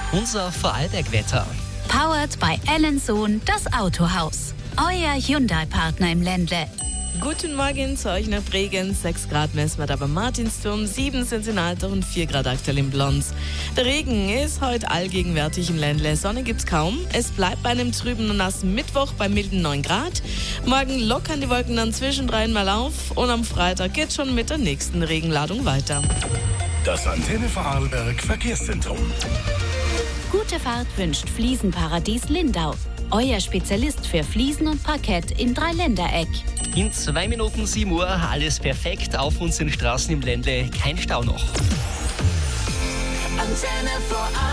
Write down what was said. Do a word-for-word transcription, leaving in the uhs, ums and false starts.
Unser Vorarlberg-Wetter. Powered by Ellensohn, das Autohaus. Euer Hyundai-Partner im Ländle. Guten Morgen zu euch nach Bregenz. sechs Grad messen wir da beim Martinsturm, sieben sind es in Altach und vier Grad aktuell in Blons. Der Regen ist heute allgegenwärtig im Ländle. Sonne gibt's kaum. Es bleibt bei einem trüben und nassen Mittwoch bei milden neun Grad. Morgen lockern die Wolken dann zwischendrin mal auf und am Freitag geht's schon mit der nächsten Regenladung weiter. Das Antenne Vorarlberg Verkehrszentrum. Gute Fahrt wünscht Fliesenparadies Lindau. Euer Spezialist für Fliesen und Parkett im Dreiländereck. In zwei Minuten sieben Uhr, alles perfekt auf unseren Straßen im Ländle, kein Stau noch. Antenne Vorarlberg.